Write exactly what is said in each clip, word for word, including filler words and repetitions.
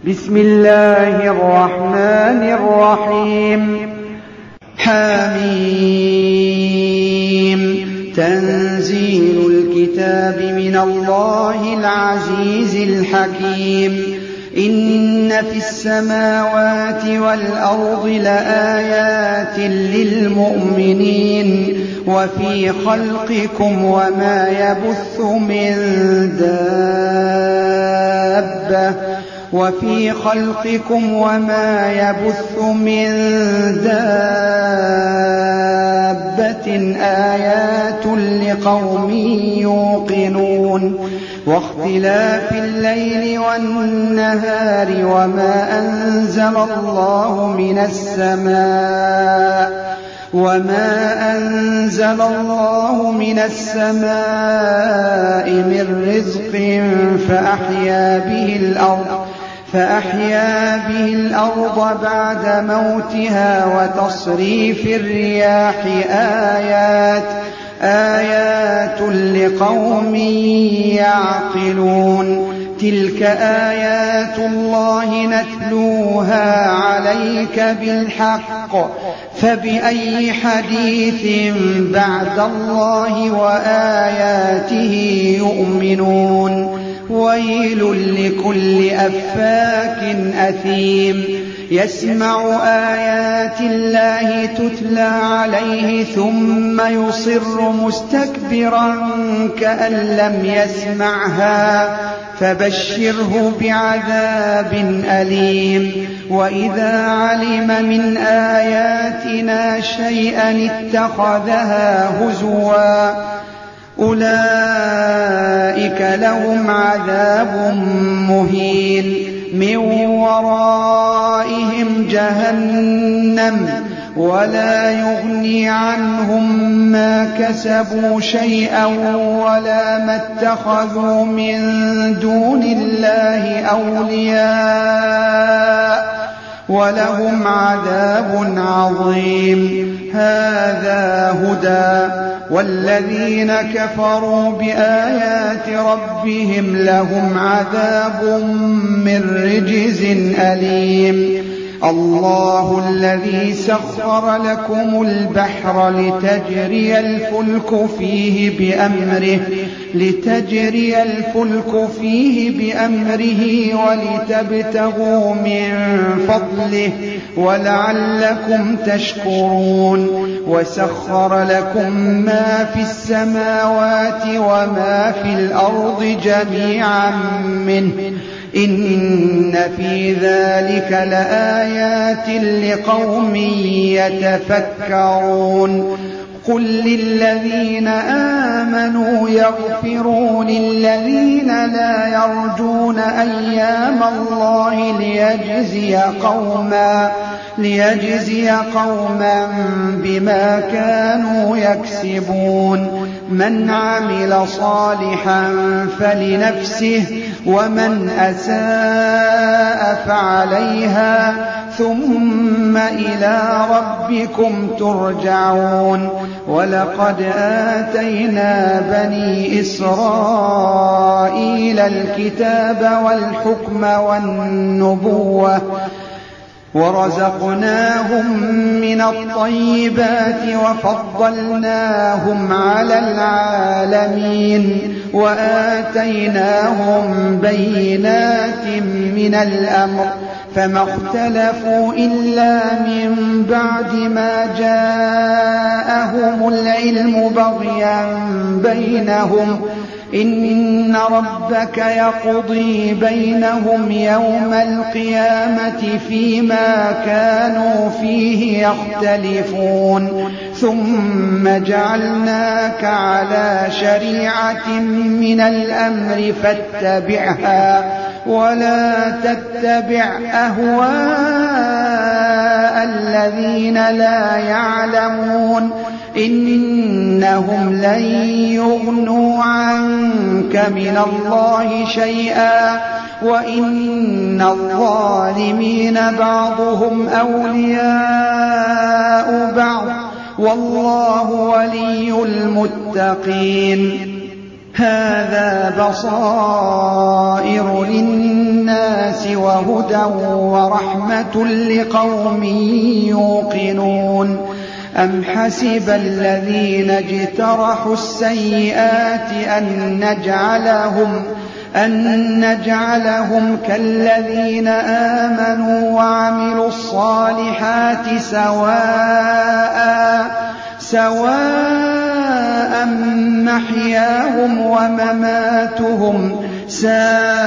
بسم الله الرحمن الرحيم. حميم. تنزيل الكتاب من الله العزيز الحكيم. إن في السماوات والأرض لآيات للمؤمنين وفي خلقكم وما يبث من دابة وفي خلقكم وما يبث من دابة آيات لقوم يوقنون. واختلاف الليل والنهار وما أنزل الله من السماء وما أنزل الله من السماء من رزق فأحيا به الأرض فأحيا به الأرض بعد موتها وتصريف الرياح آيات آيات لقوم يعقلون. تلك آيات الله نتلوها عليك بالحق فبأي حديث بعد الله وآياته يؤمنون. ويل لكل أفاك أثيم يسمع آيات الله تتلى عليه ثم يصر مستكبرا كأن لم يسمعها فبشره بعذاب أليم. وإذا علم من آياتنا شيئا اتخذها هزوا أولئك لهم عذاب مهين من ورائهم جهنم ولا يغني عنهم ما كسبوا شيئا ولا ما اتخذوا من دون الله أولياء ولهم عذاب عظيم. هذا هدى والذين كفروا بآيات ربهم لهم عذاب من رجز أليم. الله الذي سخر لكم البحر لتجري الفلك فيه بأمره لتجري الفلك فيه بأمره ولتبتغوا من فضله ولعلكم تشكرون. وسخر لكم ما في السماوات وما في الأرض جميعا منه إن في ذلك لآيات لقوم يتفكرون. قل للذين آمنوا يغفروا للذين لا يرجون أيام الله ليجزي قوما ليجزي قوما بما كانوا يكسبون. من عمل صالحا فلنفسه ومن أساء فعليها ثم إلى ربكم ترجعون. ولقد آتينا بني إسرائيل الكتاب والحكم والنبوة ورزقناهم من الطيبات وفضلناهم على العالمين وآتيناهم بينات من الأمر فما اختلفوا إلا من بعد ما جاءهم العلم بغيا بينهم. إن ربك يقضي بينهم يوم القيامة فيما كانوا فيه يختلفون. ثم جعلناك على شريعة من الأمر فاتبعها ولا تتبع أهواء الذين لا يعلمون إنهم لن يغنوا عنك من الله شيئا وإن الظالمين بعضهم أولياء بعض والله ولي المتقين. هذا بصائر للناس وهدى ورحمة لقوم يوقنون أم حسب الذين اجترحوا السيئات أن نجعلهم أن نجعلهم كالذين آمنوا وعملوا الصالحات سواء سواء محياهم ومماتهم ساء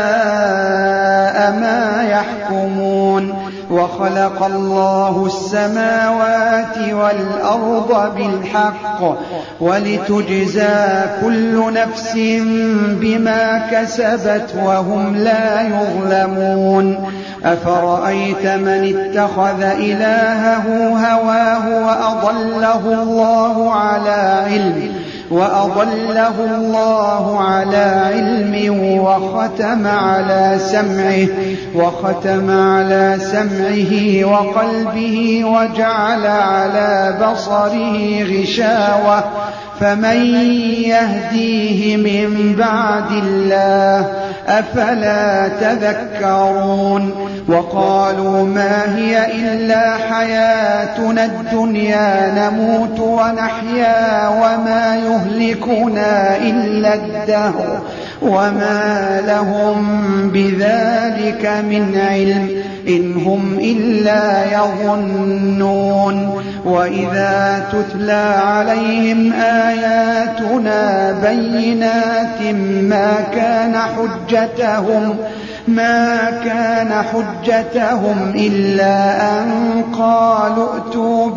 ما يحكمون وخلق الله السماوات والأرض بالحق ولتجزى كل نفس بما كسبت وهم لا يظلمون أفرأيت من اتخذ إلهه هواه وأضله الله على علم وأضله الله على علم وختم على سمعه وختم على سمعه وقلبه وجعل على بصره غشاوة فمن يهديه من بعد الله أفلا تذكرون وقالوا ما هي إلا حياتنا الدنيا نموت ونحيا وما يهلكنا إلا الدهر وما لهم بذلك من علم إن هم إلا يظنون وإذا تتلى عليهم آياتنا بينات ما كان حجتهم ما كان حجتهم إلا أن قالوا ائتوا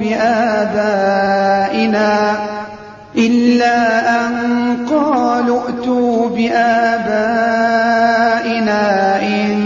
بآبائنا إلا أن قالوا ائتوا بآبائنا إن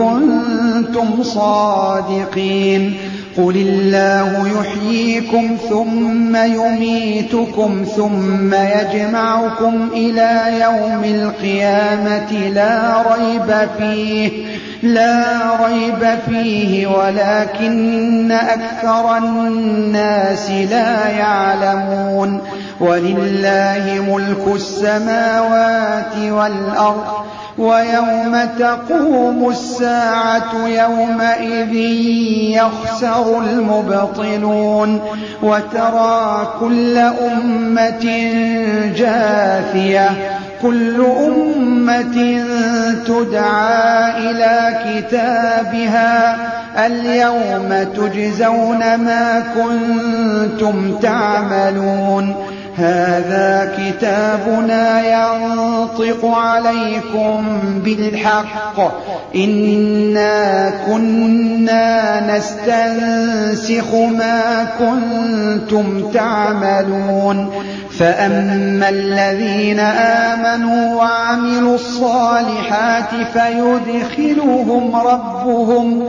كنتم صادقين قل الله يحييكم ثم يميتكم ثم يجمعكم إلى يوم القيامة لا ريب فيه لا ريب فيه ولكن أكثر الناس لا يعلمون ولله ملك السماوات والأرض ويوم تقوم الساعة يومئذ يخسر المبطلون وترى كل أمة جاثية كل أمة تدعى إلى كتابها اليوم تجزون ما كنتم تعملون هذا كتابنا ينطق عليكم بالحق إنا كنا نستنسخ ما كنتم تعملون فأما الذين آمنوا وعملوا الصالحات فيدخلهم ربهم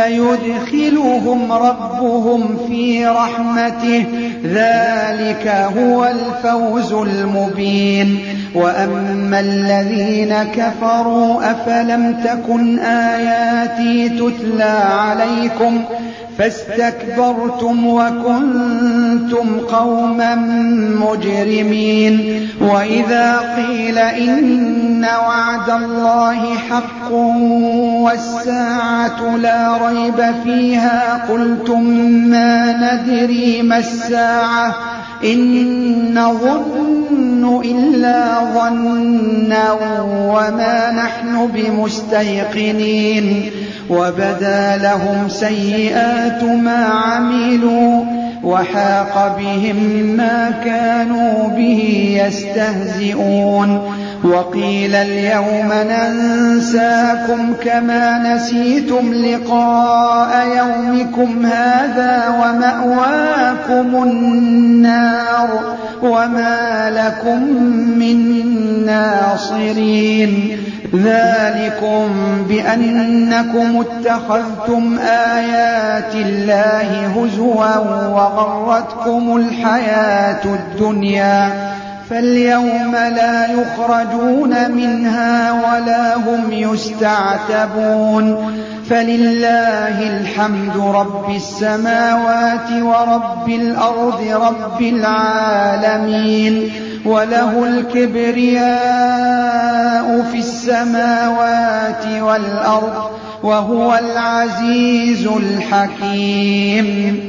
فيدخلهم ربهم في رحمته ذلك هو الفوز المبين وأما الذين كفروا أفلم تكن آياتي تتلى عليكم فاستكبرتم وكنتم قوما مجرمين وإذا قيل إن وعد الله حق والساعة لا ريب فيها قلتم ما ندري ما الساعة إن نظن إلا ظنا وما نحن بمستيقنين وبدا لهم سيئات ما عملوا وحاق بهم ما كانوا به يستهزئون وقيل اليوم ننساكم كما نسيتم لقاء يومكم هذا ومأواكم النار وما لكم من ناصرين ذلكم بأنكم اتخذتم آيات الله هزوا وغرتكم الحياة الدنيا فاليوم لا يخرجون منها ولا هم يستعتبون فلله الحمد رب السماوات ورب الأرض رب العالمين وله الكبرياء في السماوات والأرض وهو العزيز الحكيم